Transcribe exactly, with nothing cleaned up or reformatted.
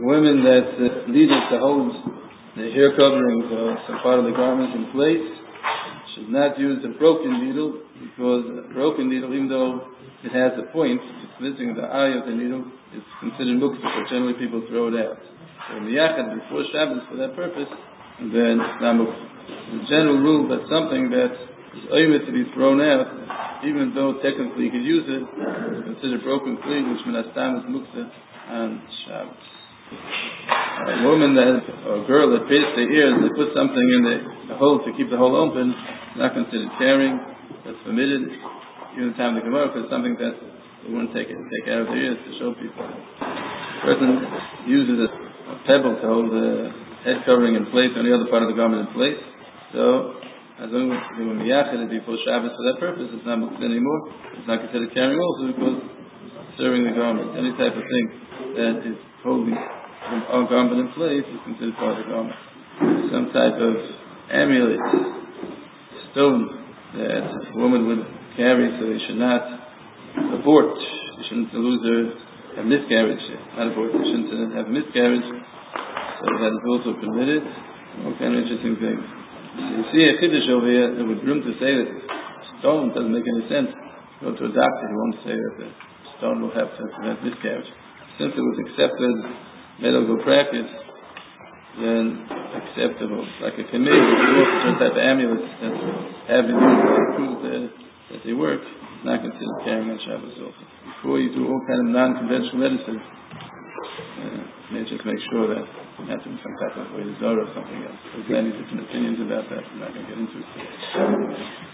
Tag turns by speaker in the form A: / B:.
A: women that uh, needed to hold the hair coverings or some part of the garment in place should not use a broken needle, because a broken needle, even though it has a point, it's missing the eye of the needle, it's considered muktzah, so generally people throw it out. So miyachad before Shabbos for that purpose, and then it's not muktzah. The general rule that something that is oimed to be thrown out, even though technically you could use it, is considered broken clean, which minastam is muktzah on Shabbos. A woman that, or a girl that pierced their ears, they put something in the, the hole to keep the hole open, it's not considered carrying, that's permitted, even the time of the Gemara, because it's something that they wouldn't take it, take out of their ears to show people. The person uses a, a pebble to hold the head covering in place, or any other part of the garment in place, so as long as they were miyachid before Shabbos for that purpose, it's not muktzah anymore, it's not considered carrying also, because it's serving the garment. Any type of thing that is holding our garment in place is considered part of the garment. Some type of amulet, stone that a woman would carry so they should not abort, they shouldn't lose her a miscarriage, not abort, they shouldn't have a miscarriage, so that is also permitted. All kind of interesting things. So you see a chiddush over here, it would room to say that stone doesn't make any sense. Go to a doctor, he won't say that the stone will have to prevent miscarriage. Since it was accepted medical practice, then acceptable. Like a committee, if you work with certain type of amulets that have been used to prove that, that they work, it's not considered carrying on Shabbos also. Before you do all kind of non-conventional medicine, uh, you just make sure that you have to be some type of way to Zohar or something else. There's many different opinions about that. I'm not going to get into it.